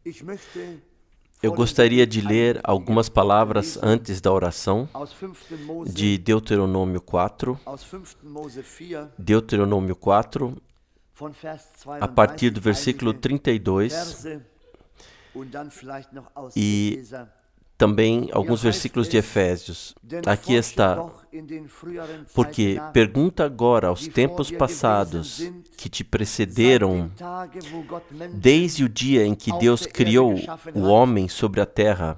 Eu gostaria de ler algumas palavras antes da oração de Deuteronômio 4. Deuteronômio 4, a partir do versículo 32 e também alguns versículos de Efésios. Aqui está. Porque pergunta agora aos tempos passados que te precederam, desde o dia em que Deus criou o homem sobre a terra,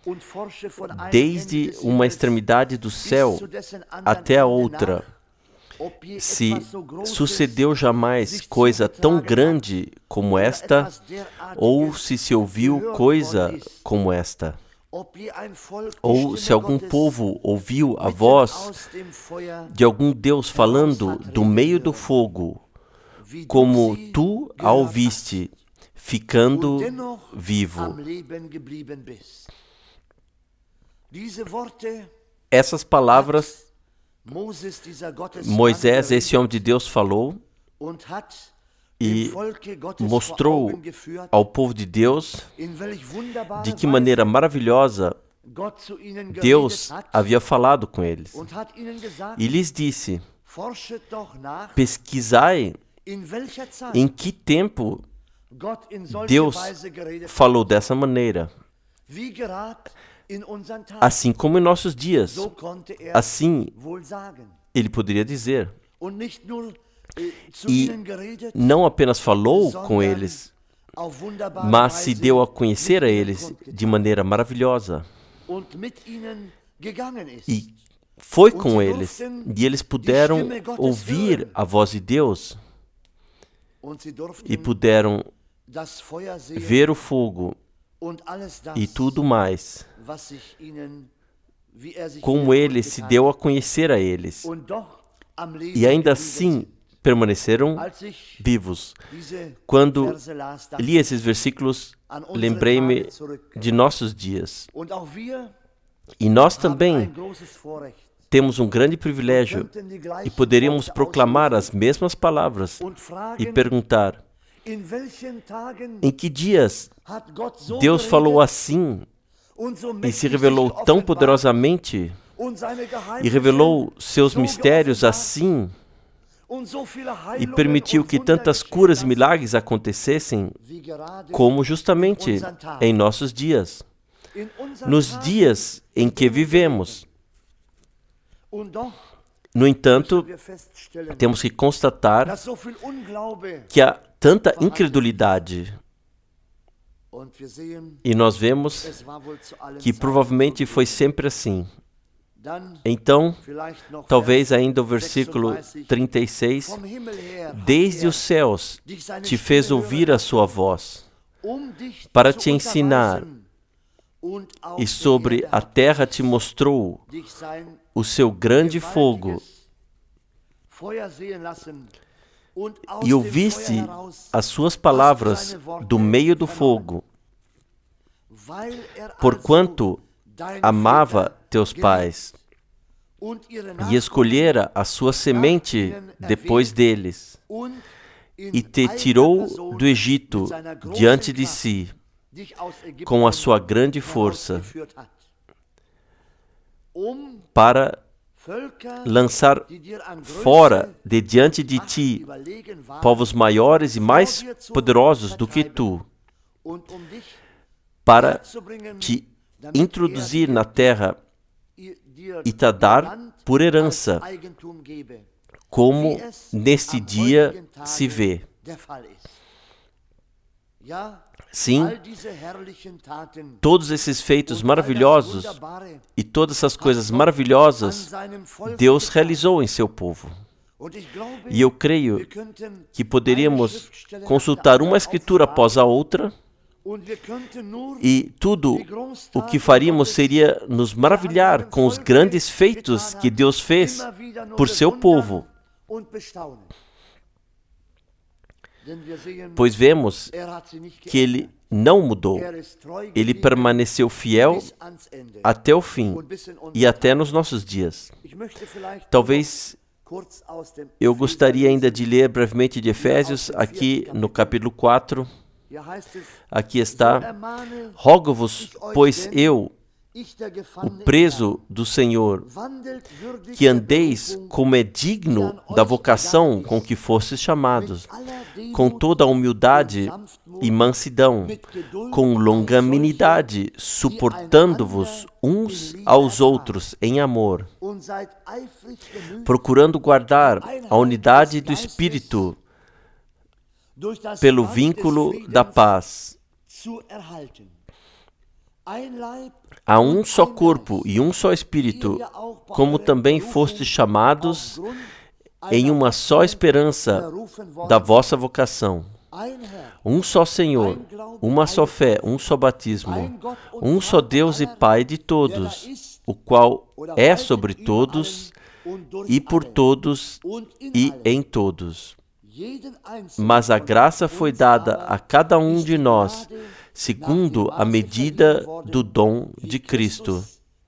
desde uma extremidade do céu até a outra, se sucedeu jamais coisa tão grande como esta, ou se ouviu coisa como esta. Ou se algum povo ouviu a voz de algum Deus falando do meio do fogo, como tu a ouviste, ficando vivo. Essas palavras Moisés, esse homem de Deus, falou e mostrou ao povo de Deus de que maneira maravilhosa Deus havia falado com eles. E lhes disse: pesquisai em que tempo Deus falou dessa maneira. Assim como em nossos dias. Assim ele poderia dizer. E não apenas falou com eles, mas se deu a conhecer a eles de maneira maravilhosa. E foi com eles, e eles puderam ouvir a voz de Deus, e puderam ver o fogo e tudo mais, como ele se deu a conhecer a eles. E ainda assim permaneceram vivos. Quando li esses versículos, lembrei-me de nossos dias. E nós também temos um grande privilégio e poderíamos proclamar as mesmas palavras e perguntar: em que dias Deus falou assim e se revelou tão poderosamente e revelou seus mistérios assim e permitiu que tantas curas e milagres acontecessem, como justamente em nossos dias, nos dias em que vivemos. No entanto, temos que constatar que há tanta incredulidade, e nós vemos que provavelmente foi sempre assim. Então, talvez ainda o versículo 36, desde os céus te fez ouvir a sua voz, para te ensinar, e sobre a terra te mostrou o seu grande fogo, e ouviste as suas palavras do meio do fogo, porquanto amava teus pais, e escolhera a sua semente depois deles, e te tirou do Egito diante de si, com a sua grande força, para lançar fora de diante de ti povos maiores e mais poderosos do que tu, para te introduzir na terra e te dar por herança, como neste dia se vê. Sim, todos esses feitos maravilhosos e todas essas coisas maravilhosas Deus realizou em seu povo. E eu creio que poderíamos consultar uma escritura após a outra, e tudo o que faríamos seria nos maravilhar com os grandes feitos que Deus fez por seu povo. Pois vemos que Ele não mudou. Ele permaneceu fiel até o fim e até nos nossos dias. Talvez eu gostaria ainda de ler brevemente de Efésios, aqui no capítulo 4. Aqui está: rogo-vos, pois eu, o preso do Senhor, que andeis como é digno da vocação com que fostes chamados, com toda a humildade e mansidão, com longanimidade, suportando-vos uns aos outros em amor, procurando guardar a unidade do Espírito pelo vínculo da paz. Há um só corpo e um só Espírito, como também fostes chamados em uma só esperança da vossa vocação. Um só Senhor, uma só fé, um só batismo, um só Deus e Pai de todos, o qual é sobre todos e por todos e em todos. Mas a graça foi dada a cada um de nós, segundo a medida do dom de Cristo.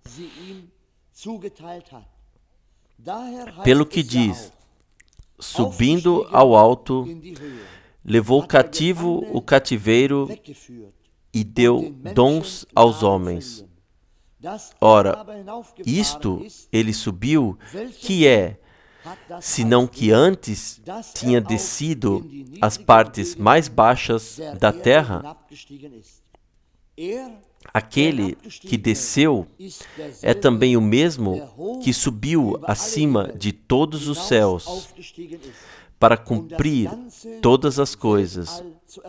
Pelo que diz: subindo ao alto, levou cativo o cativeiro e deu dons aos homens. Ora, isto ele subiu, que é, senão que antes tinha descido às partes mais baixas da terra? Aquele que desceu é também o mesmo que subiu acima de todos os céus para cumprir todas as coisas.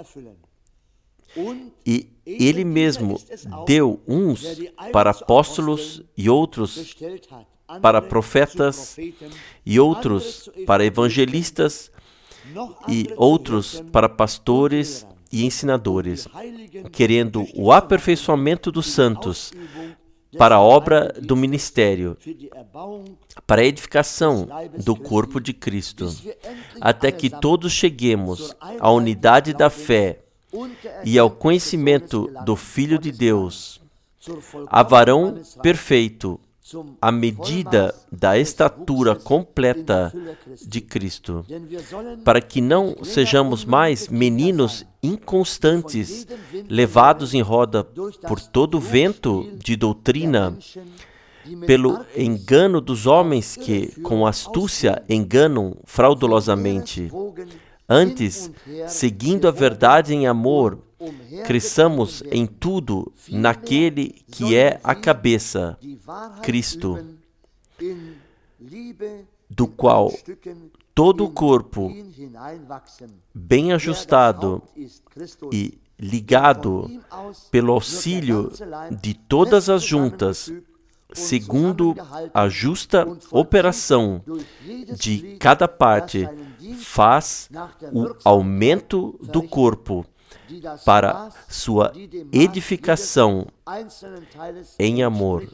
E ele mesmo deu uns para apóstolos e outros para profetas e outros para evangelistas e outros para pastores e ensinadores, querendo o aperfeiçoamento dos santos para a obra do ministério, para a edificação do corpo de Cristo, até que todos cheguemos à unidade da fé e ao conhecimento do Filho de Deus, a varão perfeito, à medida da estatura completa de Cristo, para que não sejamos mais meninos inconstantes, levados em roda por todo vento de doutrina, pelo engano dos homens que, com astúcia, enganam fraudulosamente. Antes, seguindo a verdade em amor, cresçamos em tudo naquele que é a cabeça, Cristo, do qual todo o corpo, bem ajustado e ligado pelo auxílio de todas as juntas, segundo a justa operação de cada parte, faz o aumento do corpo para sua edificação em amor.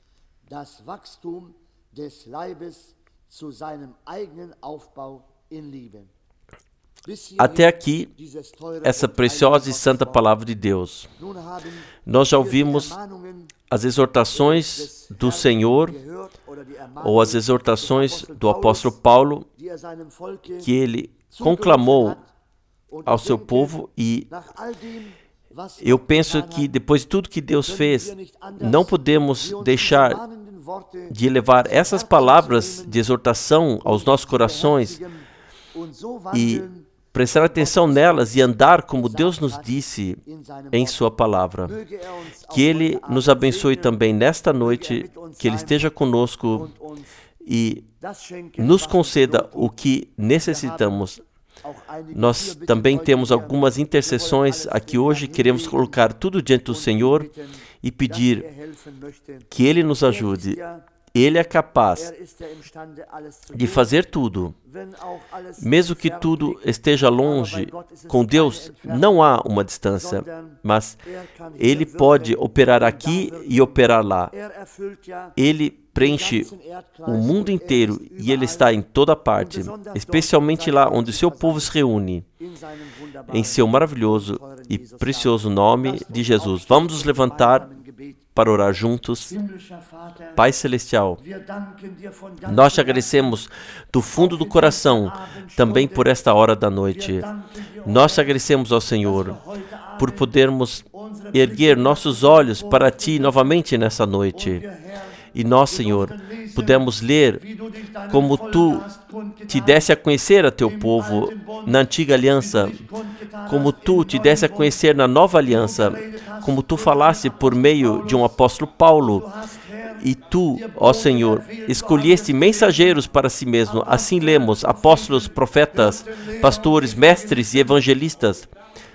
Até aqui, essa preciosa e santa palavra de Deus. Nós já ouvimos as exortações do Senhor, ou as exortações do apóstolo Paulo, que ele conclamou ao seu povo, e eu penso que depois de tudo que Deus fez, não podemos deixar de levar essas palavras de exortação aos nossos corações e prestar atenção nelas e andar como Deus nos disse em sua palavra. Que Ele nos abençoe também nesta noite, que Ele esteja conosco e nos conceda o que necessitamos. Nós também temos algumas intercessões aqui hoje, queremos colocar tudo diante do Senhor e pedir que Ele nos ajude. Ele é capaz de fazer tudo. Mesmo que tudo esteja longe, com Deus não há uma distância, mas Ele pode operar aqui e operar lá. Ele preenche o mundo inteiro e Ele está em toda parte, especialmente lá onde o seu povo se reúne, em seu maravilhoso e precioso nome de Jesus. Vamos nos levantar para orar juntos. Pai Celestial, nós te agradecemos do fundo do coração, também por esta hora da noite. Nós te agradecemos ao Senhor, por podermos erguer nossos olhos para Ti novamente nessa noite. E nós, Senhor, pudemos ler como Tu te desse a conhecer a Teu povo na antiga aliança, como Tu te desse a conhecer na nova aliança, como Tu falasse por meio de um apóstolo Paulo. E Tu, ó Senhor, escolheste mensageiros para si mesmo. Assim lemos, apóstolos, profetas, pastores, mestres e evangelistas.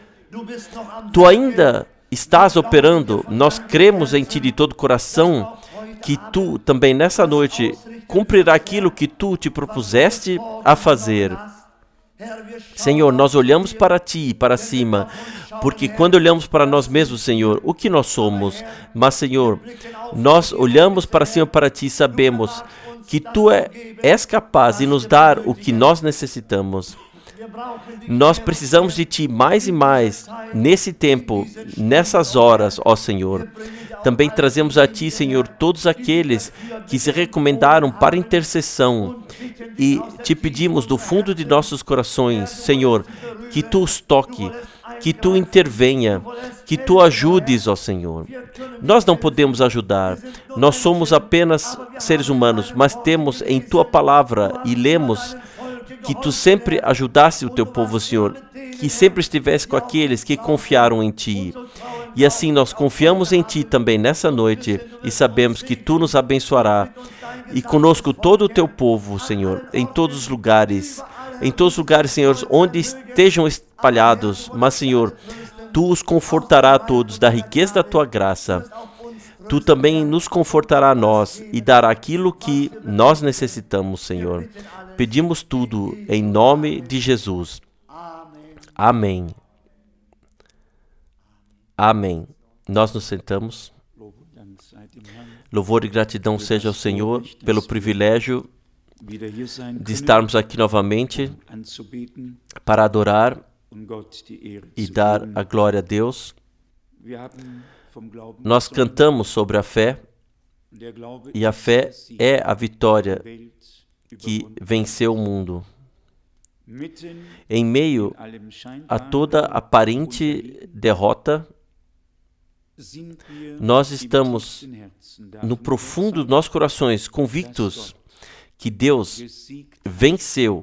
Tu ainda estás operando, nós cremos em Ti de todo o coração, que Tu também nessa noite cumprirá aquilo que Tu te propuseste a fazer. Senhor, nós olhamos para Ti e para cima, porque quando olhamos para nós mesmos, Senhor, o que nós somos? Mas, Senhor, nós olhamos para cima para Ti e sabemos que Tu és capaz de nos dar o que nós necessitamos. Nós precisamos de Ti mais e mais, nesse tempo, nessas horas, ó Senhor. Também trazemos a Ti, Senhor, todos aqueles que se recomendaram para intercessão e Te pedimos do fundo de nossos corações, Senhor, que Tu os toque, que Tu intervenha, que Tu ajudes, ó Senhor. Nós não podemos ajudar, nós somos apenas seres humanos, mas temos em Tua palavra e lemos que Tu sempre ajudasse o Teu povo, Senhor, que sempre estivesse com aqueles que confiaram em Ti. E assim nós confiamos em Ti também nessa noite e sabemos que Tu nos abençoará. E conosco todo o Teu povo, Senhor, em todos os lugares, Senhor, onde estejam espalhados. Mas, Senhor, Tu os confortará a todos da riqueza da Tua graça. Tu também nos confortará a nós e dará aquilo que nós necessitamos, Senhor. Pedimos tudo em nome de Jesus. Amém. Amém. Nós nos sentamos. Louvor e gratidão seja ao Senhor pelo privilégio de estarmos aqui novamente para adorar e dar a glória a Deus. Nós cantamos sobre a fé, e a fé é a vitória que venceu o mundo. Em meio a toda aparente derrota, nós estamos no profundo dos nossos corações convictos que Deus venceu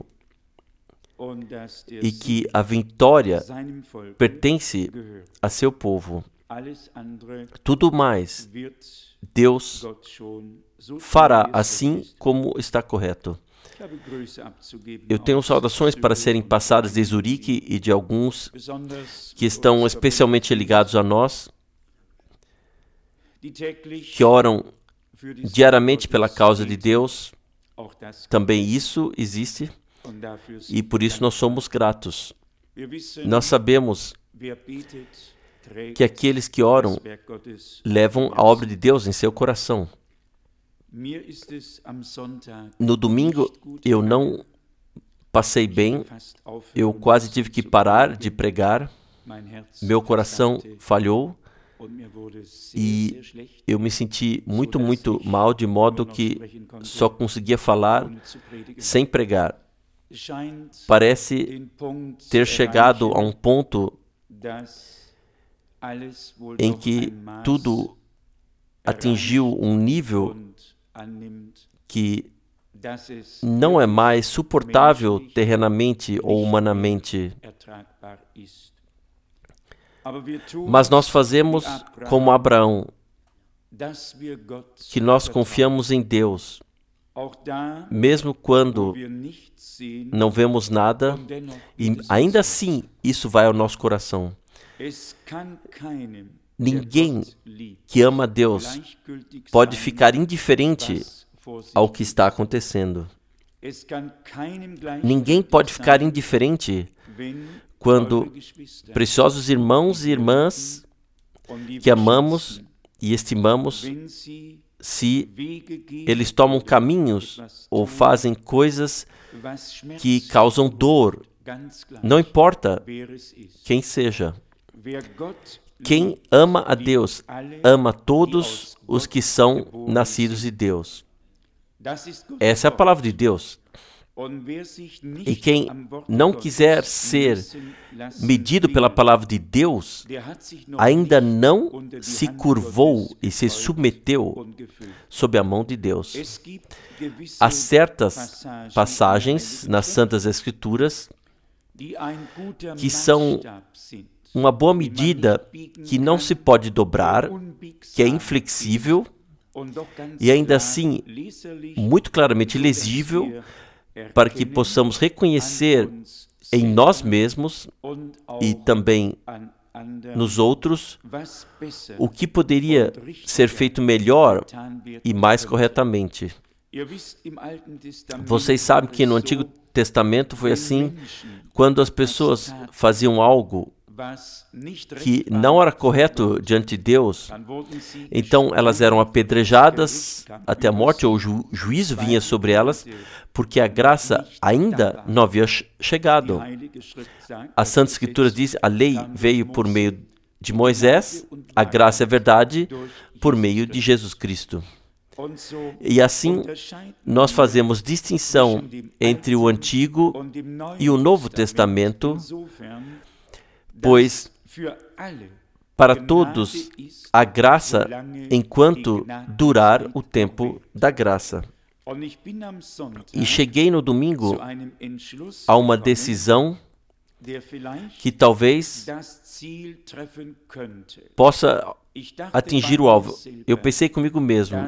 e que a vitória pertence a seu povo. Tudo mais, Deus fará assim como está correto. Eu tenho saudações para serem passadas de Zurique e de alguns que estão especialmente ligados a nós, que oram diariamente pela causa de Deus. Também isso existe e por isso nós somos gratos. Nós sabemos que aqueles que oram levam a obra de Deus em seu coração. No domingo eu não passei bem, eu quase tive que parar de pregar, meu coração falhou e eu me senti muito mal, de modo que só conseguia falar sem pregar. Parece ter chegado a um ponto em que tudo atingiu um nível que não é mais suportável terrenamente ou humanamente. Mas nós fazemos como Abraão, que nós confiamos em Deus, mesmo quando não vemos nada, e ainda assim isso vai ao nosso coração. Ninguém que ama a Deus pode ficar indiferente ao que está acontecendo. Ninguém pode ficar indiferente quando preciosos irmãos e irmãs que amamos e estimamos, se eles tomam caminhos ou fazem coisas que causam dor, não importa quem seja. Quem ama a Deus, ama todos os que são nascidos de Deus. Essa é a palavra de Deus. E quem não quiser ser medido pela palavra de Deus, ainda não se curvou e se submeteu sob a mão de Deus. Há certas passagens nas Santas Escrituras que são uma boa medida que não se pode dobrar, que é inflexível e ainda assim muito claramente legível, para que possamos reconhecer em nós mesmos e também nos outros o que poderia ser feito melhor e mais corretamente. Vocês sabem que no Antigo Testamento foi assim, quando as pessoas faziam algo que não era correto diante de Deus, então elas eram apedrejadas até a morte, ou o juízo vinha sobre elas, porque a graça ainda não havia chegado. A Santa Escritura diz, a lei veio por meio de Moisés, a graça e a verdade por meio de Jesus Cristo. E assim, nós fazemos distinção entre o Antigo e o Novo Testamento, pois para todos a graça enquanto durar o tempo da graça. E cheguei no domingo a uma decisão que talvez possa atingir o alvo. Eu pensei comigo mesmo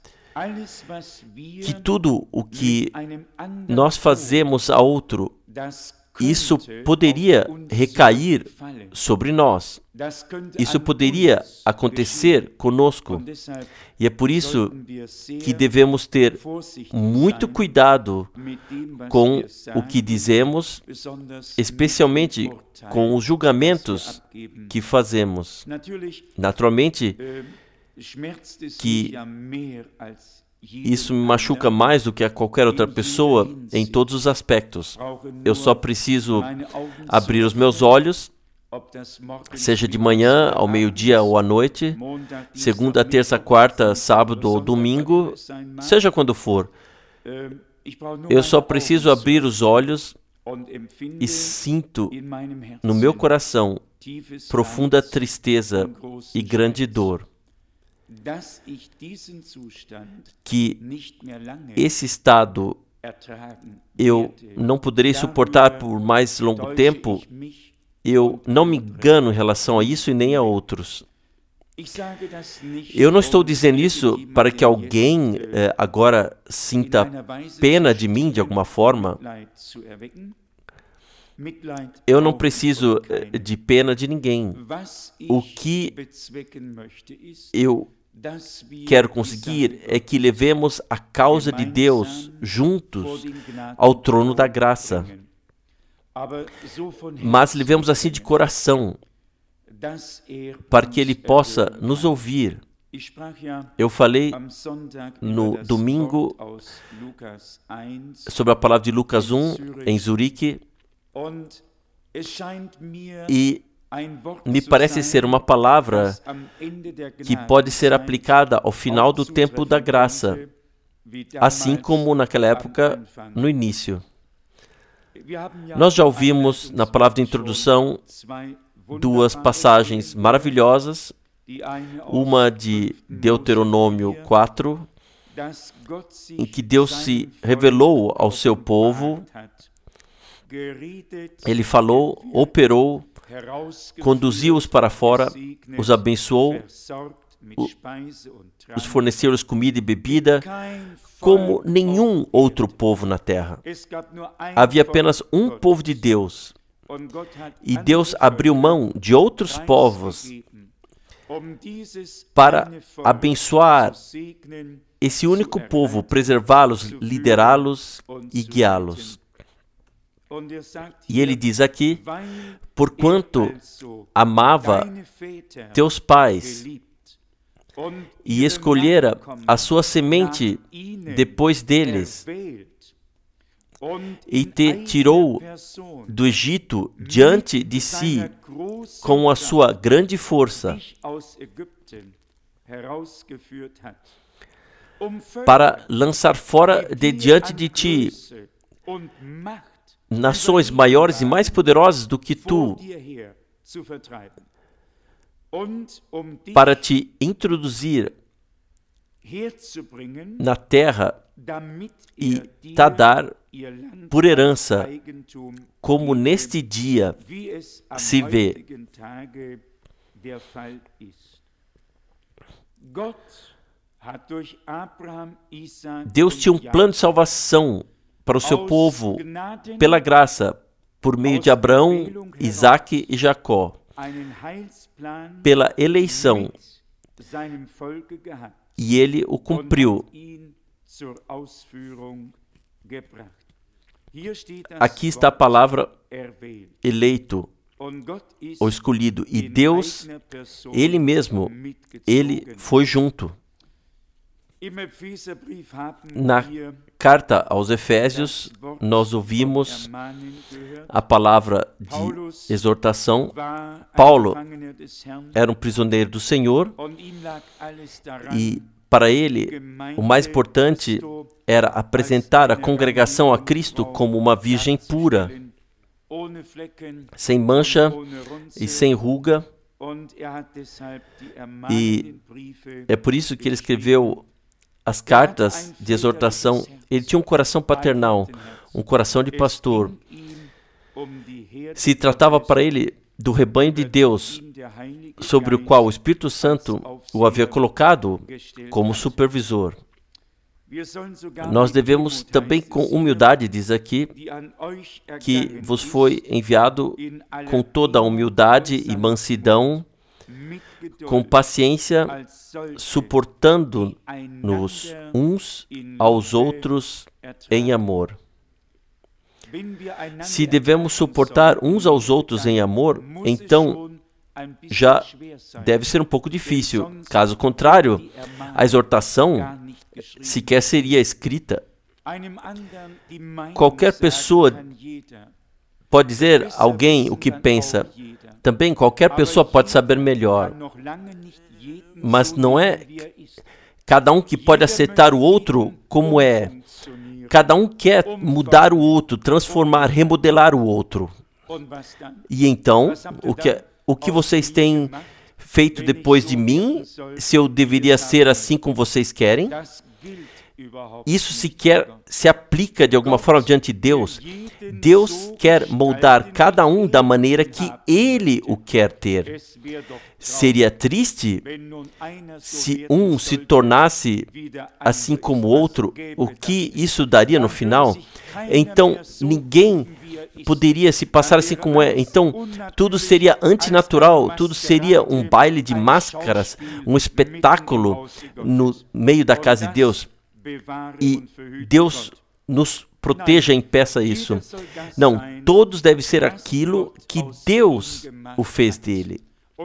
que tudo o que nós fazemos a outro, isso poderia recair sobre nós. Isso poderia acontecer conosco. E é por isso que devemos ter muito cuidado com o que dizemos, especialmente com os julgamentos que fazemos. Naturalmente, que isso me machuca mais do que a qualquer outra pessoa em todos os aspectos. Eu só preciso abrir os meus olhos, seja de manhã, ao meio-dia ou à noite, segunda, terça, quarta, sábado ou domingo, seja quando for. Eu só preciso abrir os olhos e sinto no meu coração profunda tristeza e grande dor. Que esse estado eu não poderei suportar por mais longo tempo. Eu não me engano em relação a isso e nem a outros. Eu não estou dizendo isso para que alguém agora sinta pena de mim de alguma forma. Eu não preciso de pena de ninguém. O que eu quero conseguir é que levemos a causa de Deus juntos ao trono da graça. Mas levemos assim de coração, para que Ele possa nos ouvir. Eu falei no domingo sobre a palavra de Lucas 1, em Zurique, e me parece ser uma palavra que pode ser aplicada ao final do tempo da graça, assim como naquela época, no início. Nós já ouvimos na palavra de introdução duas passagens maravilhosas, uma de Deuteronômio 4, em que Deus se revelou ao seu povo. Ele falou, operou, conduziu-os para fora, os abençoou, os forneceu-lhes comida e bebida, como nenhum outro povo na terra. Havia apenas um povo de Deus, e Deus abriu mão de outros povos para abençoar esse único povo, preservá-los, liderá-los e guiá-los. E ele diz aqui, porquanto amava teus pais e escolhera a sua semente depois deles, e te tirou do Egito diante de si com a sua grande força, para lançar fora de diante de ti nações maiores e mais poderosas do que tu, para te introduzir na terra e te dar por herança, como neste dia se vê. Deus tinha um plano de salvação para o seu povo pela graça, por meio de Abraão, Isaque e Jacó, pela eleição, e ele o cumpriu. Aqui está a palavra eleito, ou escolhido, e Deus, Ele mesmo, Ele foi junto. Na carta aos Efésios, nós ouvimos a palavra de exortação. Paulo era um prisioneiro do Senhor e, para ele, o mais importante era apresentar a congregação a Cristo como uma virgem pura, sem mancha e sem ruga. E é por isso que ele escreveu as cartas de exortação. Ele tinha um coração paternal, um coração de pastor. Se tratava para ele do rebanho de Deus, sobre o qual o Espírito Santo o havia colocado como supervisor. Nós devemos também, com humildade, diz aqui, que vos foi enviado com toda a humildade e mansidão, com paciência, suportando-nos uns aos outros em amor. Se devemos suportar uns aos outros em amor, então já deve ser um pouco difícil. Caso contrário, a exortação sequer seria escrita. Qualquer pessoa pode dizer a alguém o que pensa. Também qualquer pessoa pode saber melhor. Mas não é cada um que pode aceitar o outro como é. Cada um quer mudar o outro, transformar, remodelar o outro. E então, o que vocês têm feito depois de mim, se eu deveria ser assim como vocês querem? Isso sequer se aplica de alguma forma diante de Deus. Deus quer moldar cada um da maneira que Ele o quer ter. Seria triste se um se tornasse assim como o outro. O que isso daria no final? Então, ninguém poderia se passar assim como é. Então, tudo seria antinatural, tudo seria um baile de máscaras, um espetáculo no meio da casa de Deus. E Deus nos proteja e impeça isso. Não, todos devem ser aquilo que Deus o fez dele.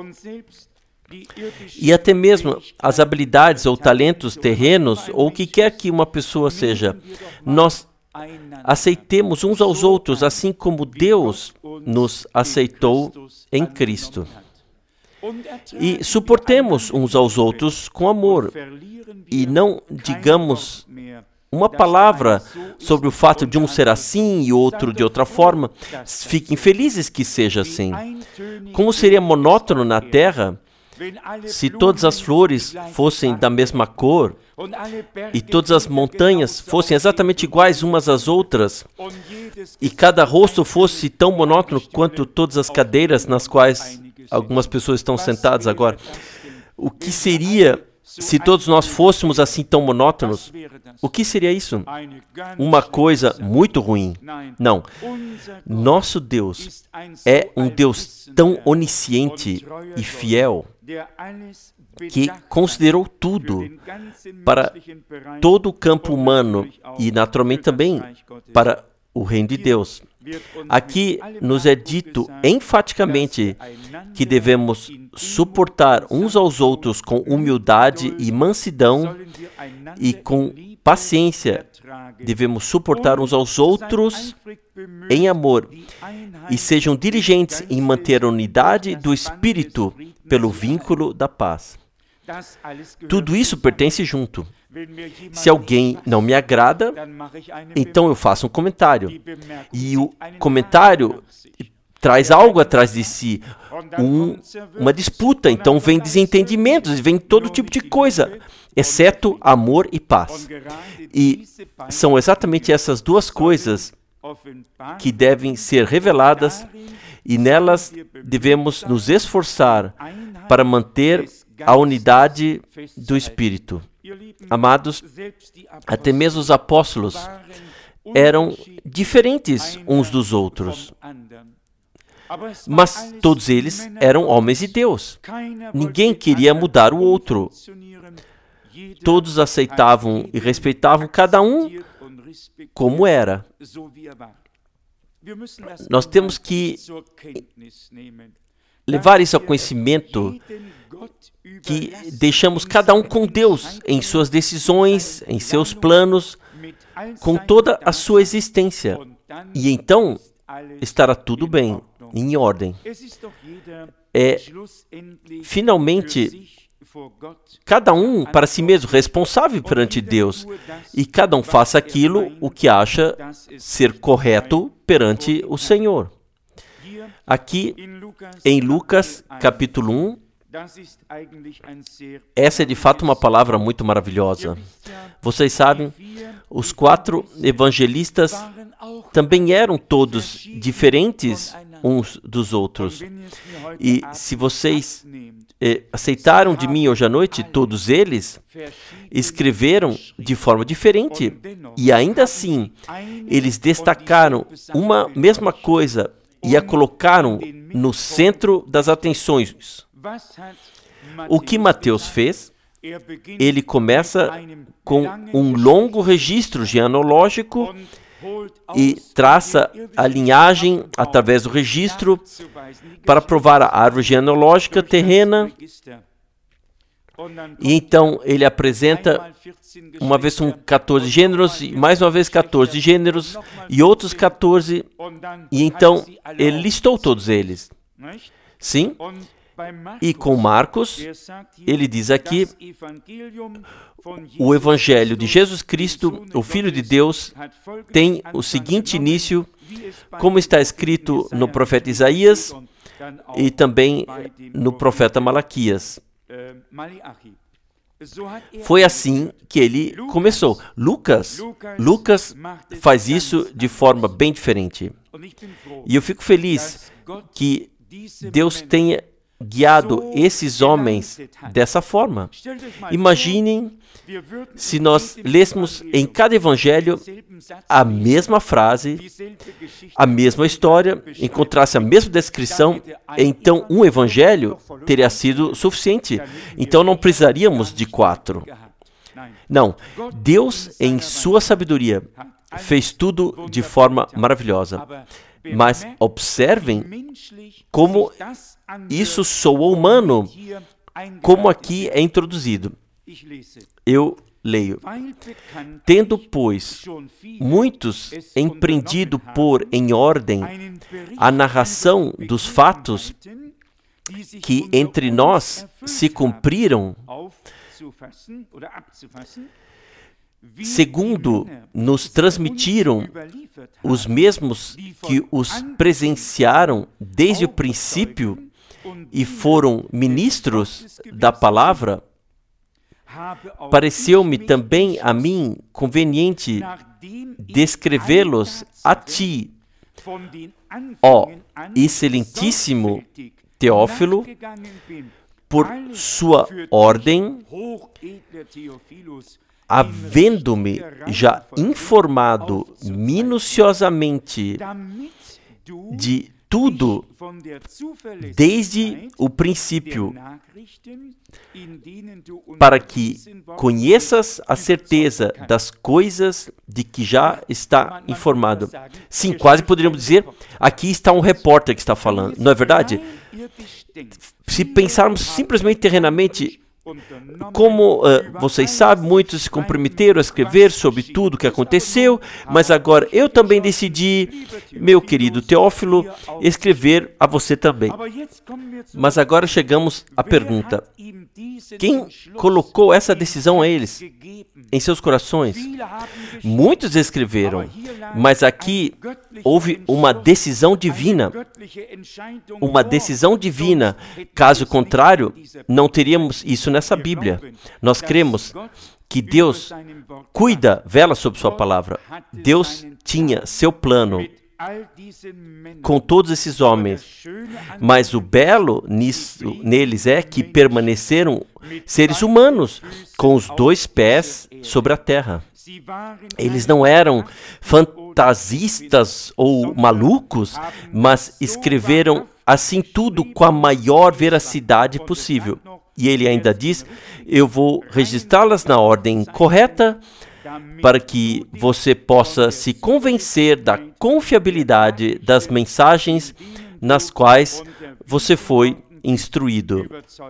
E até mesmo as habilidades ou talentos terrenos, ou o que quer que uma pessoa seja, nós aceitemos uns aos outros, assim como Deus nos aceitou em Cristo. E suportemos uns aos outros com amor. E não digamos uma palavra sobre o fato de um ser assim e outro de outra forma. Fiquem felizes que seja assim. Como seria monótono na terra se todas as flores fossem da mesma cor e todas as montanhas fossem exatamente iguais umas às outras e cada rosto fosse tão monótono quanto todas as cadeiras nas quais algumas pessoas estão sentadas agora. O que seria se todos nós fôssemos assim tão monótonos? O que seria isso? Uma coisa muito ruim. Não. Nosso Deus é um Deus tão onisciente e fiel que considerou tudo para todo o campo humano e, naturalmente, também para o reino de Deus. Aqui nos é dito enfaticamente que devemos suportar uns aos outros com humildade e mansidão e com paciência, devemos suportar uns aos outros em amor e sejam diligentes em manter a unidade do Espírito pelo vínculo da paz. Tudo isso pertence junto. Se alguém não me agrada, então eu faço um comentário. E o comentário traz algo atrás de si, uma disputa. Então vem desentendimentos, vem todo tipo de coisa, exceto amor e paz. E são exatamente essas duas coisas que devem ser reveladas, e nelas devemos nos esforçar para manter a unidade do Espírito. Amados, até mesmo os apóstolos eram diferentes uns dos outros, mas todos eles eram homens de Deus. Ninguém queria mudar o outro. Todos aceitavam e respeitavam cada um como era. Nós temos que levar isso ao conhecimento, que deixamos cada um com Deus em suas decisões, em seus planos, com toda a sua existência. E então estará tudo bem, em ordem. Finalmente, cada um para si mesmo responsável perante Deus, e cada um faça aquilo o que acha ser correto perante o Senhor. Aqui em Lucas capítulo 1, essa é de fato uma palavra muito maravilhosa. Vocês sabem, os 4 evangelistas também eram todos diferentes uns dos outros. E se vocês aceitaram de mim hoje à noite, todos eles escreveram de forma diferente. E ainda assim, eles destacaram uma mesma coisa e a colocaram no centro das atenções. O que Mateus fez? Ele começa com um longo registro genealógico e traça a linhagem através do registro para provar a árvore genealógica terrena. E então ele apresenta uma vez 14 gêneros, e mais uma vez 14 gêneros, e outros 14, e então ele listou todos eles. Sim? E com Marcos, ele diz aqui, o Evangelho de Jesus Cristo, o Filho de Deus, tem o seguinte início, como está escrito no profeta Isaías e também no profeta Malaquias. Foi assim que ele começou. Lucas faz isso de forma bem diferente. E eu fico feliz que Deus tenha guiado esses homens dessa forma. Imaginem se nós lêssemos em cada evangelho a mesma frase, a mesma história, encontrasse a mesma descrição, então um evangelho teria sido suficiente. Então não precisaríamos de 4. Não, Deus, em sua sabedoria, fez tudo de forma maravilhosa. Mas observem como isso soa humano, como aqui é introduzido. Eu leio. Tendo, pois, muitos empreendido pôr em ordem a narração dos fatos que entre nós se cumpriram, segundo nos transmitiram os mesmos que os presenciaram desde o princípio e foram ministros da palavra, pareceu-me também a mim conveniente descrevê-los a ti, ó excelentíssimo Teófilo, por sua ordem, havendo-me já informado minuciosamente de tudo desde o princípio, para que conheças a certeza das coisas de que já está informado. Sim, quase poderíamos dizer, aqui está um repórter que está falando, não é verdade? Se pensarmos simplesmente terrenamente, Como vocês sabem, muitos se comprometeram a escrever sobre tudo o que aconteceu, mas agora eu também decidi, meu querido Teófilo, escrever a você também. Mas agora chegamos à pergunta: quem colocou essa decisão a eles, em seus corações? Muitos escreveram, mas aqui houve uma decisão divina. Uma decisão divina. Caso contrário, não teríamos isso nessa Bíblia. Nós cremos que Deus cuida, vela sobre sua palavra. Deus tinha seu plano com todos esses homens, mas o belo neles é que permaneceram seres humanos, com os 2 pés sobre a terra. Eles não eram fantasistas ou malucos, mas escreveram assim tudo com a maior veracidade possível. E ele ainda diz: eu vou registrá-las na ordem correta, para que você possa se convencer da confiabilidade das mensagens nas quais você foi instruído.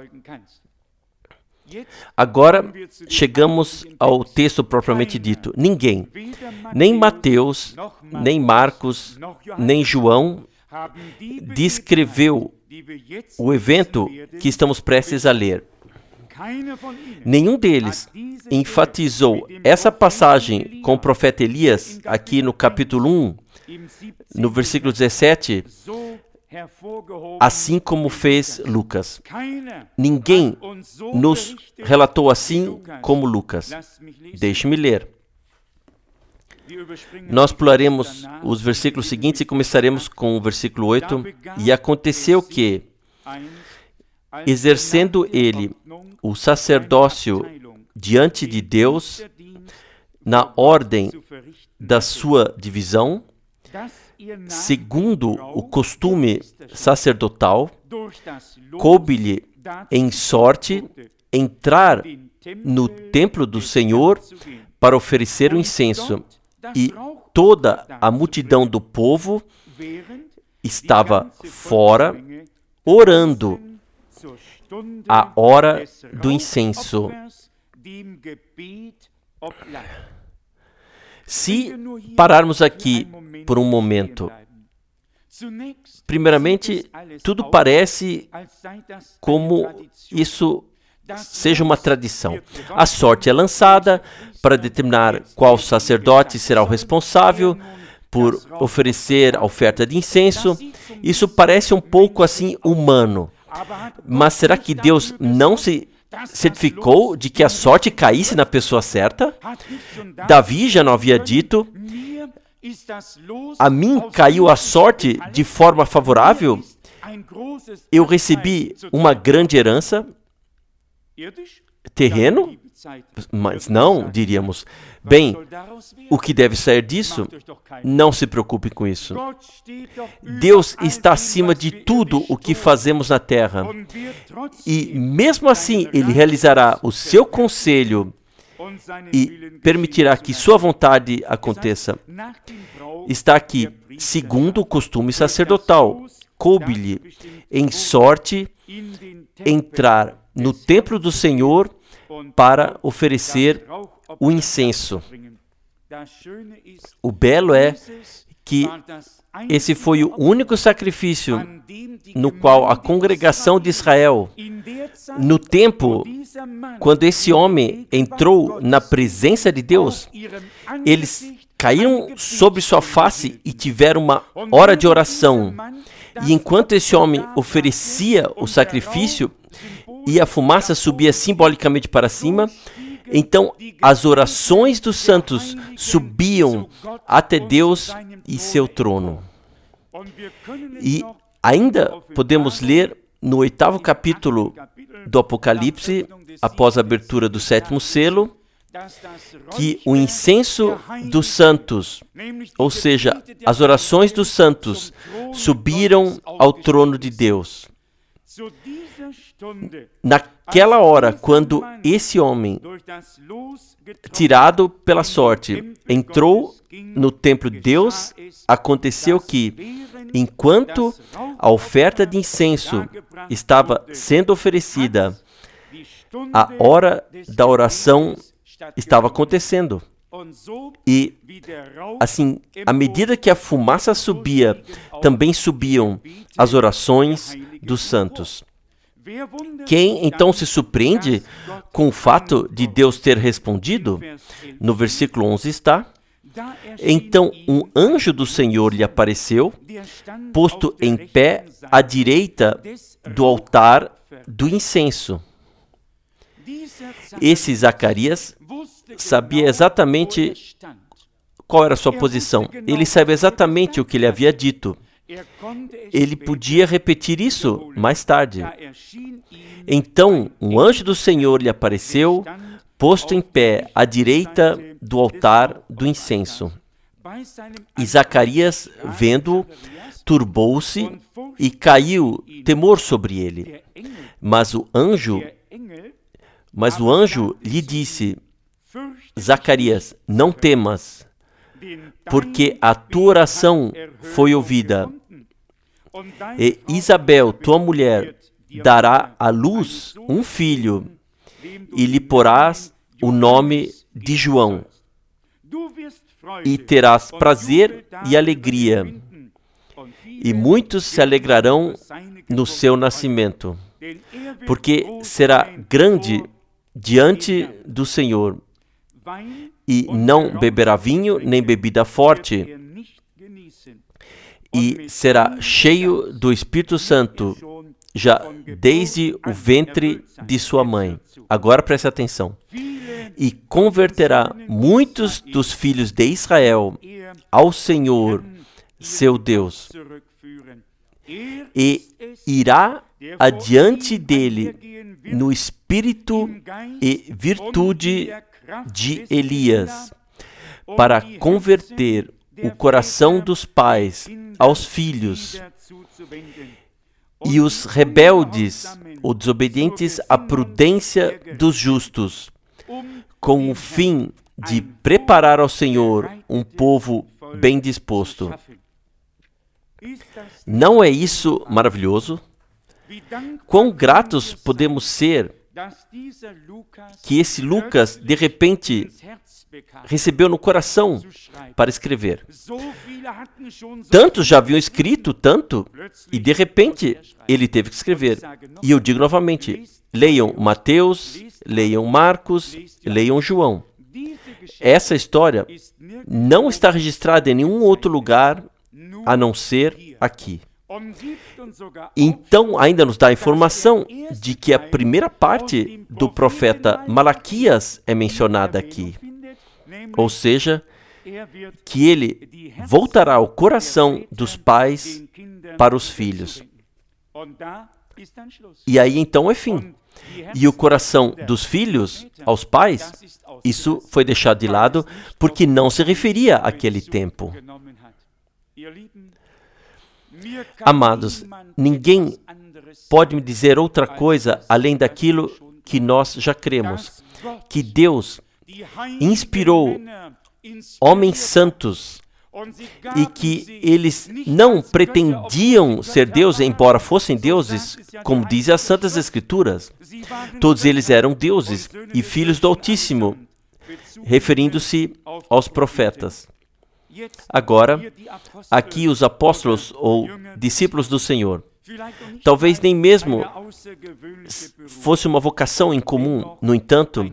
Agora chegamos ao texto propriamente dito. Ninguém, nem Mateus, nem Marcos, nem João, descreveu o evento que estamos prestes a ler. Nenhum deles enfatizou essa passagem com o profeta Elias, aqui no capítulo 1, no versículo 17, assim como fez Lucas. Ninguém nos relatou assim como Lucas. Deixe-me ler. Nós pularemos os versículos seguintes e começaremos com o versículo 8. E aconteceu que, exercendo ele o sacerdócio diante de Deus, na ordem da sua divisão, segundo o costume sacerdotal, coube-lhe em sorte entrar no templo do Senhor para oferecer o incenso. E toda a multidão do povo estava fora, orando a hora do incenso. Se pararmos aqui por um momento, primeiramente, tudo parece como isso seja uma tradição. A sorte é lançada para determinar qual sacerdote será o responsável por oferecer a oferta de incenso. Isso parece um pouco assim humano. Mas será que Deus não se certificou de que a sorte caísse na pessoa certa? Davi já não havia dito: a mim caiu a sorte de forma favorável? Eu recebi uma grande herança? Terreno? Mas não, diríamos. Bem, o que deve sair disso? Não se preocupe com isso. Deus está acima de tudo o que fazemos na terra. E mesmo assim, Ele realizará o seu conselho e permitirá que sua vontade aconteça. Está aqui, segundo o costume sacerdotal, coube-lhe em sorte entrar no templo do Senhor para oferecer o incenso. O belo é que esse foi o único sacrifício no qual a congregação de Israel, no tempo quando esse homem entrou na presença de Deus, eles caíram sobre sua face e tiveram uma hora de oração. E enquanto esse homem oferecia o sacrifício e a fumaça subia simbolicamente para cima, então as orações dos santos subiam até Deus e seu trono. E ainda podemos ler no 8º capítulo do Apocalipse, após a abertura do 7º selo, que o incenso dos santos, ou seja, as orações dos santos, subiram ao trono de Deus. Naquela hora, quando esse homem, tirado pela sorte, entrou no templo de Deus, aconteceu que, enquanto a oferta de incenso estava sendo oferecida, A hora da oração estava acontecendo. E, assim, à medida que a fumaça subia, também subiam as orações dos santos. Quem então se surpreende com o fato de Deus ter respondido? No versículo 11 está: então um anjo do Senhor lhe apareceu, posto em pé à direita do altar do incenso. Esse Zacarias sabia exatamente qual era a sua posição. Ele sabia exatamente o que ele havia dito. Ele podia repetir isso mais tarde. Então, um anjo do Senhor lhe apareceu, posto em pé à direita do altar do incenso. E Zacarias, vendo-o, turbou-se e caiu temor sobre ele. Mas o anjo lhe disse: Zacarias, não temas, porque a tua oração foi ouvida. E Isabel, tua mulher, dará à luz um filho, e lhe porás o nome de João. E terás prazer e alegria, e muitos se alegrarão no seu nascimento, porque será grande diante do Senhor, e não beberá vinho nem bebida forte, e será cheio do Espírito Santo, já desde o ventre de sua mãe. Agora preste atenção. E converterá muitos dos filhos de Israel ao Senhor, seu Deus, e irá adiante dele no espírito e virtude de Elias, para converter o coração dos pais aos filhos, e os rebeldes ou desobedientes à prudência dos justos, com o fim de preparar ao Senhor um povo bem disposto. Não é isso maravilhoso? Quão gratos podemos ser que esse Lucas, de repente, recebeu no coração para escrever. Tantos já haviam escrito tanto, e de repente ele teve que escrever. E eu digo novamente, leiam Mateus, leiam Marcos, leiam João. Essa história não está registrada em nenhum outro lugar a não ser aqui. Então, ainda nos dá a informação de que a primeira parte do profeta Malaquias é mencionada aqui. Ou seja, que ele voltará o coração dos pais para os filhos. E aí então é fim. E o coração dos filhos aos pais, isso foi deixado de lado porque não se referia àquele tempo. Amados, ninguém pode me dizer outra coisa além daquilo que nós já cremos, que Deus inspirou homens santos e que eles não pretendiam ser Deus, embora fossem deuses, como dizem as Santas Escrituras. Todos eles eram deuses e filhos do Altíssimo, referindo-se aos profetas. Agora, aqui os apóstolos ou discípulos do Senhor, talvez nem mesmo fosse uma vocação em comum, no entanto,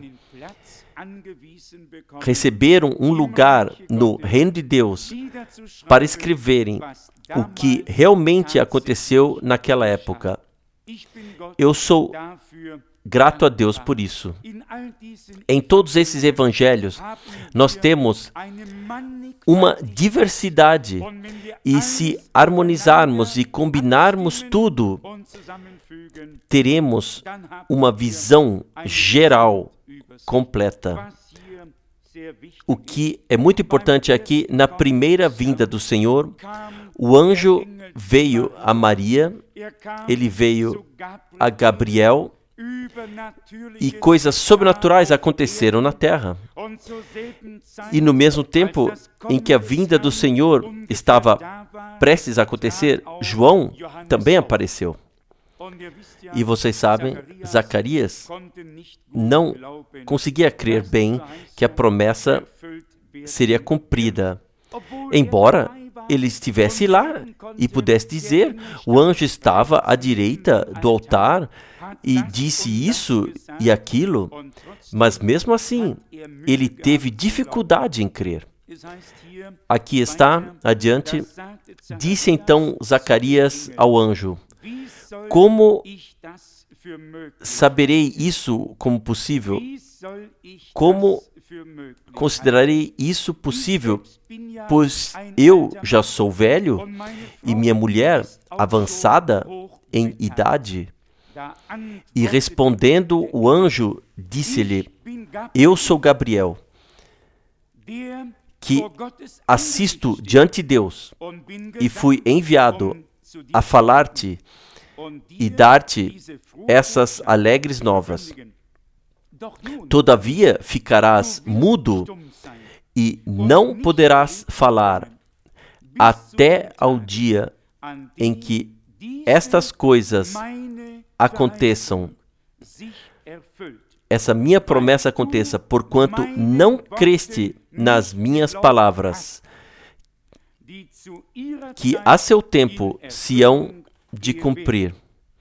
receberam um lugar no reino de Deus para escreverem o que realmente aconteceu naquela época. Eu sou grato a Deus por isso. Em todos esses evangelhos, nós temos uma diversidade, e se harmonizarmos e combinarmos tudo, teremos uma visão geral completa. O que é muito importante aqui, na primeira vinda do Senhor, o anjo veio a Maria, ele veio a Gabriel, e coisas sobrenaturais aconteceram na terra. E no mesmo tempo em que a vinda do Senhor estava prestes a acontecer, João também apareceu. E vocês sabem, Zacarias não conseguia crer bem que a promessa seria cumprida. Embora ele estivesse lá e pudesse dizer, o anjo estava à direita do altar e disse isso e aquilo, mas mesmo assim, ele teve dificuldade em crer. Aqui está, adiante, disse então Zacarias ao anjo: como saberei isso como possível? Como considerarei isso possível? Pois eu já sou velho e minha mulher avançada em idade. E respondendo o anjo, disse-lhe: eu sou Gabriel, que assisto diante de Deus, e fui enviado a falar-te e dar-te essas alegres novas. Todavia ficarás mudo e não poderás falar até ao dia em que estas coisas aconteçam, essa minha promessa aconteça, porquanto não creste nas minhas palavras, que a seu tempo se hão de cumprir.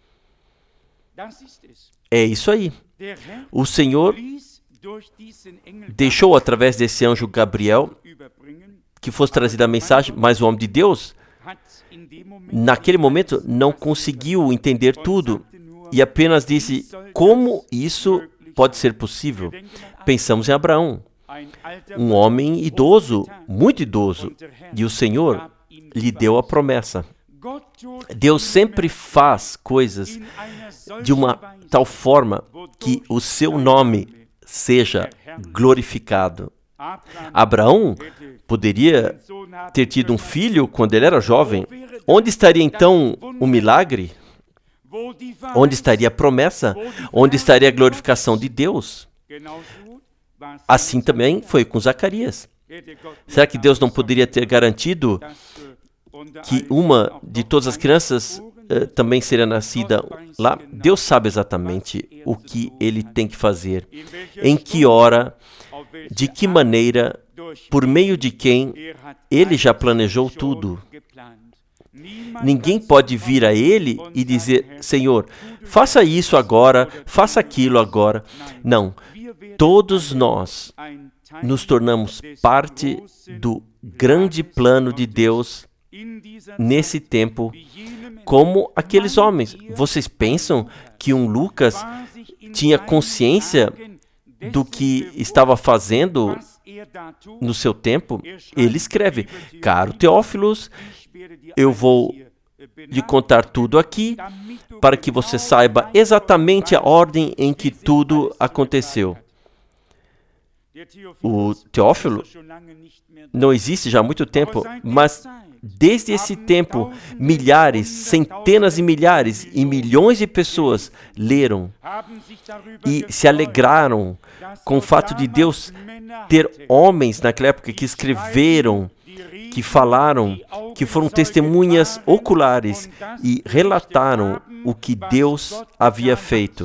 É isso aí. O Senhor deixou através desse anjo Gabriel que fosse trazida a mensagem, mas o homem de Deus, naquele momento, não conseguiu entender tudo e apenas disse: como isso pode ser possível? Pensamos em Abraão, um homem idoso, muito idoso, e o Senhor lhe deu a promessa. Deus sempre faz coisas de uma tal forma que o seu nome seja glorificado. Abraão poderia ter tido um filho quando ele era jovem. Onde estaria então o milagre? Onde estaria a promessa? Onde estaria a glorificação de Deus? Assim também foi com Zacarias. Será que Deus não poderia ter garantido que uma de todas as crianças também seria nascida lá? Deus sabe exatamente o que Ele tem que fazer, em que hora, de que maneira, por meio de quem. Ele já planejou tudo. Ninguém pode vir a Ele e dizer: Senhor, faça isso agora, faça aquilo agora. Não, todos nós nos tornamos parte do grande plano de Deus nesse tempo, como aqueles homens. Vocês pensam que um Lucas tinha consciência do que estava fazendo no seu tempo? Ele escreve: caro Teófilos, eu vou lhe contar tudo aqui para que você saiba exatamente a ordem em que tudo aconteceu. O Teófilo não existe já há muito tempo, mas desde esse tempo, milhares, centenas de milhares e milhões de pessoas leram e se alegraram com o fato de Deus ter homens naquela época que escreveram, que falaram, que foram testemunhas oculares e relataram o que Deus havia feito.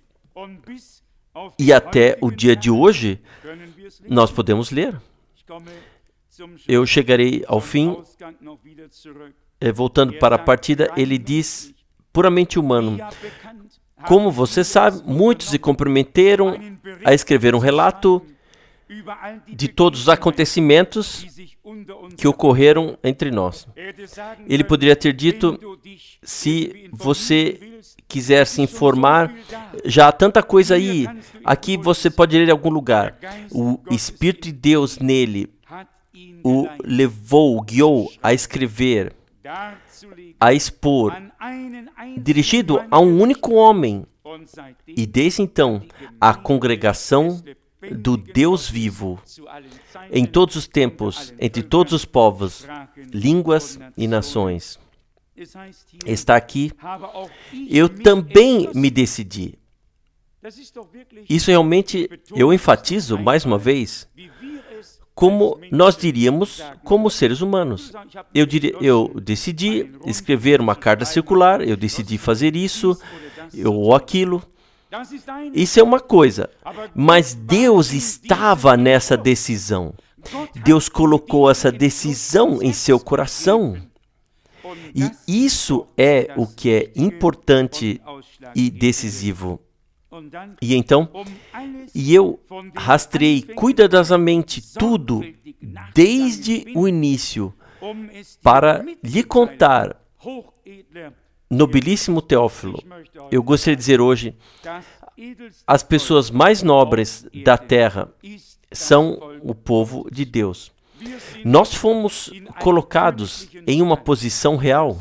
E até o dia de hoje, nós podemos ler. Eu chegarei ao fim, voltando para a partida, ele diz, puramente humano: como você sabe, muitos se comprometeram a escrever um relato de todos os acontecimentos que ocorreram entre nós. Ele poderia ter dito: se você quiser se informar, já há tanta coisa aí, aqui você pode ler em algum lugar. O Espírito de Deus nele o levou, o guiou a escrever, a expor, dirigido a um único homem. E desde então, a congregação do Deus vivo, em todos os tempos, entre todos os povos, línguas e nações. Está aqui: eu também me decidi. Isso realmente, eu enfatizo mais uma vez, como nós diríamos como seres humanos. Eu decidi escrever uma carta circular, eu decidi fazer isso ou aquilo. Isso é uma coisa, mas Deus estava nessa decisão. Deus colocou essa decisão em seu coração. E isso é o que é importante e decisivo. E então, eu rastreei cuidadosamente tudo desde o início para lhe contar, nobilíssimo Teófilo. Eu gostaria de dizer hoje, as pessoas mais nobres da terra são o povo de Deus. Nós fomos colocados em uma posição real.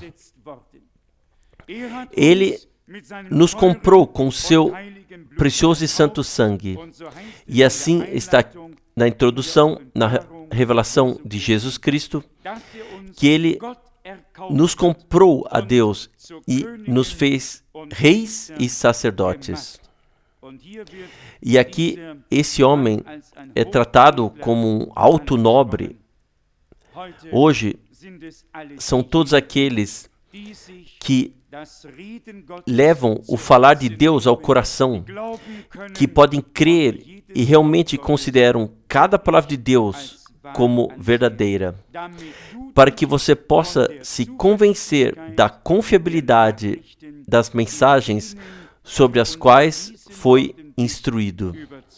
Ele nos comprou com seu precioso e santo sangue. E assim está na introdução, na revelação de Jesus Cristo, que Ele nos comprou a Deus e nos fez reis e sacerdotes. E aqui, esse homem é tratado como um alto nobre. Hoje, são todos aqueles que levam o falar de Deus ao coração, que podem crer e realmente consideram cada palavra de Deus como verdadeira, para que você possa se convencer da confiabilidade das mensagens sobre as quais foi instruído.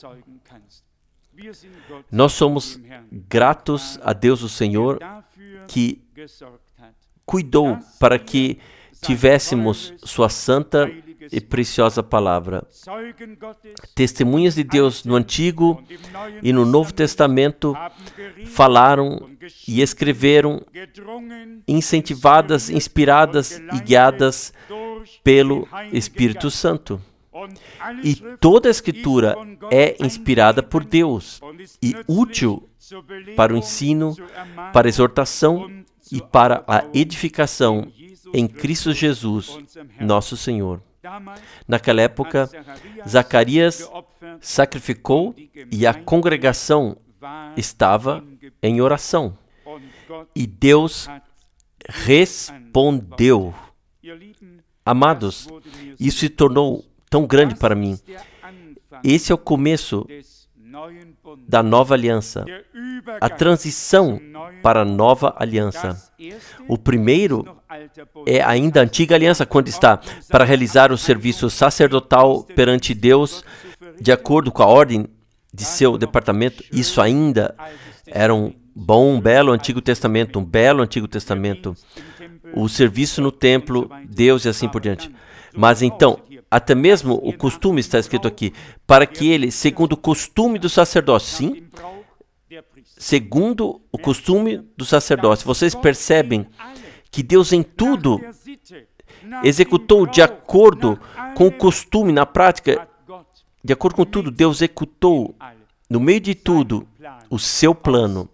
Nós somos gratos a Deus o Senhor, que cuidou para que tivéssemos sua santa e preciosa palavra. Testemunhas de Deus no Antigo e no Novo Testamento falaram e escreveram, incentivadas, inspiradas e guiadas pelo Espírito Santo. E toda a Escritura é inspirada por Deus e útil para o ensino, para a exortação e para a edificação em Cristo Jesus, nosso Senhor. Naquela época, Zacarias sacrificou e a congregação estava em oração. E Deus respondeu. Amados, isso se tornou tão grande para mim. Esse é o começo da nova aliança, a transição para a nova aliança. O primeiro é ainda a antiga aliança, quando está para realizar o serviço sacerdotal perante Deus, de acordo com a ordem de seu departamento. Isso ainda era um belo Antigo Testamento, um belo Antigo Testamento. O serviço no templo, Deus e assim por diante. Mas então, até mesmo o costume está escrito aqui, para que ele, segundo o costume do sacerdócio, sim, segundo o costume do sacerdócio, vocês percebem que Deus em tudo executou de acordo com o costume, na prática, de acordo com tudo, Deus executou no meio de tudo o seu plano.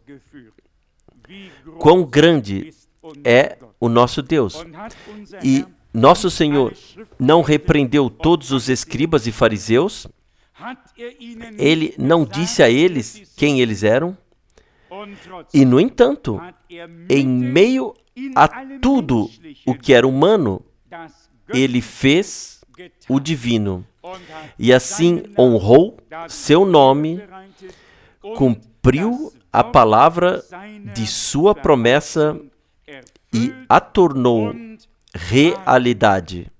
Quão grande é o nosso Deus. E nosso Senhor não repreendeu todos os escribas e fariseus? Ele não disse a eles quem eles eram? E, no entanto, em meio a tudo o que era humano, ele fez o divino. E assim honrou seu nome, cumpriu a palavra de sua promessa e a tornou realidade.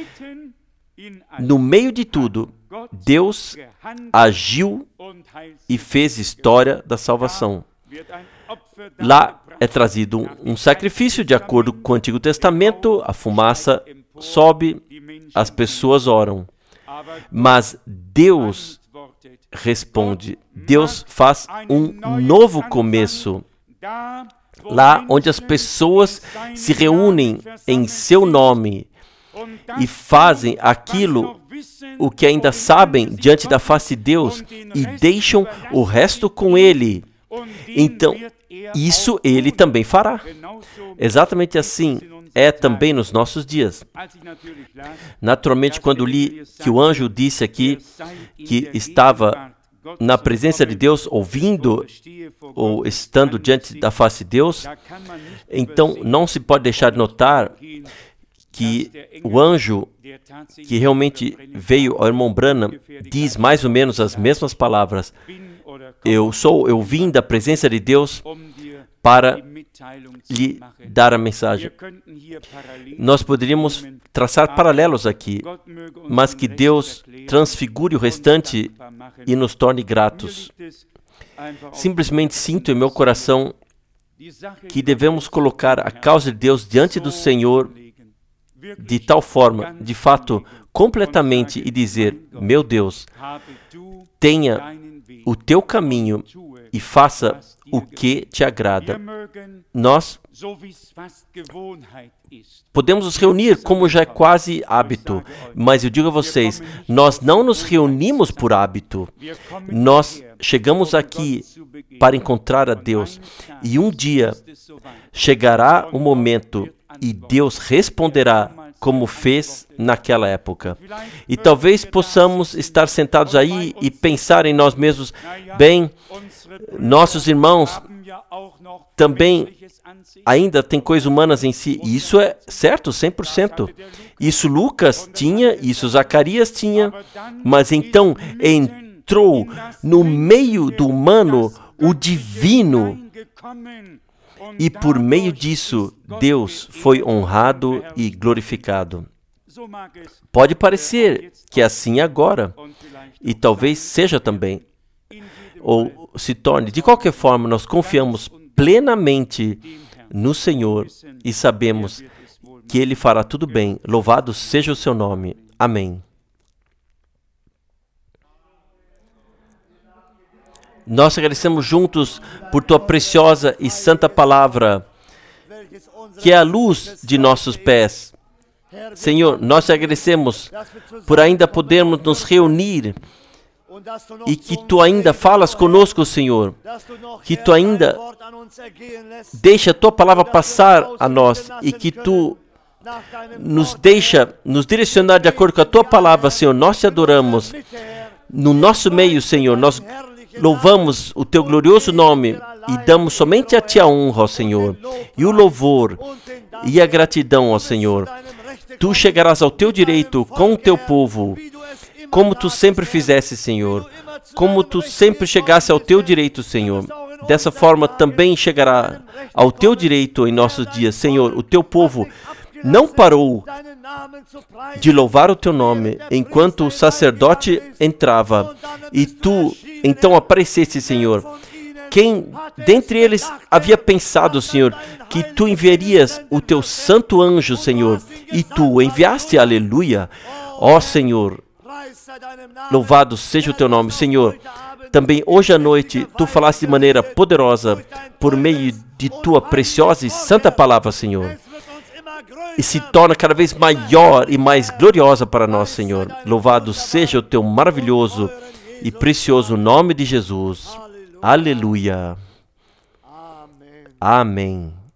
No meio de tudo, Deus agiu e fez história da salvação. Lá é trazido um sacrifício de acordo com o Antigo Testamento, a fumaça sobe, as pessoas oram. Mas Deus responde, Deus faz um novo começo. Lá onde as pessoas se reúnem em seu nome e fazem aquilo o que ainda sabem diante da face de Deus e deixam o resto com Ele. Então, isso Ele também fará. Exatamente assim é também nos nossos dias. Naturalmente, quando li que o anjo disse aqui que estava na presença de Deus, ouvindo ou estando diante da face de Deus, então não se pode deixar de notar que o anjo que realmente veio ao irmão Branham diz mais ou menos as mesmas palavras. Eu vim da presença de Deus para lhe dar a mensagem. Nós poderíamos traçar paralelos aqui, mas que Deus transfigure o restante e nos torne gratos. Simplesmente sinto em meu coração que devemos colocar a causa de Deus diante do Senhor de tal forma, de fato, completamente, e dizer: meu Deus, tenha o teu caminho e faça o que te agrada. Nós podemos nos reunir como já é quase hábito, mas eu digo a vocês, nós não nos reunimos por hábito. Nós chegamos aqui para encontrar a Deus, e um dia chegará o momento e Deus responderá como fez naquela época. E talvez possamos estar sentados aí e pensar em nós mesmos: bem, nossos irmãos também ainda têm coisas humanas em si. E isso é certo, 100%. Isso Lucas tinha, isso Zacarias tinha, mas então entrou no meio do humano o divino. E por meio disso, Deus foi honrado e glorificado. Pode parecer que é assim agora, e talvez seja também, ou se torne. De qualquer forma, nós confiamos plenamente no Senhor e sabemos que Ele fará tudo bem. Louvado seja o seu nome. Amém. Nós agradecemos juntos por Tua preciosa e santa palavra, que é a luz de nossos pés. Senhor, nós te agradecemos por ainda podermos nos reunir e que Tu ainda falas conosco, Senhor, que Tu ainda deixa a Tua palavra passar a nós e que Tu nos deixa nos direcionar de acordo com a Tua palavra, Senhor. Nós te adoramos no nosso meio, Senhor. Nós louvamos o Teu glorioso nome e damos somente a Ti a honra, ó Senhor, e o louvor e a gratidão, ó Senhor. Tu chegarás ao Teu direito com o Teu povo, como Tu sempre fizesse, Senhor, como Tu sempre chegasse ao Teu direito, Senhor. Dessa forma também chegará ao Teu direito em nossos dias, Senhor. O Teu povo não parou de louvar o Teu nome enquanto o sacerdote entrava e Tu então apareceste, Senhor. Quem dentre eles havia pensado, Senhor, que Tu enviarias o Teu santo anjo, Senhor, e Tu enviaste, aleluia. Ó Senhor, louvado seja o Teu nome, Senhor. Também hoje à noite Tu falaste de maneira poderosa por meio de Tua preciosa e santa palavra, Senhor, e se torna cada vez maior e mais gloriosa para nós, Senhor. Louvado seja o Teu maravilhoso e precioso nome de Jesus. Aleluia. Amém.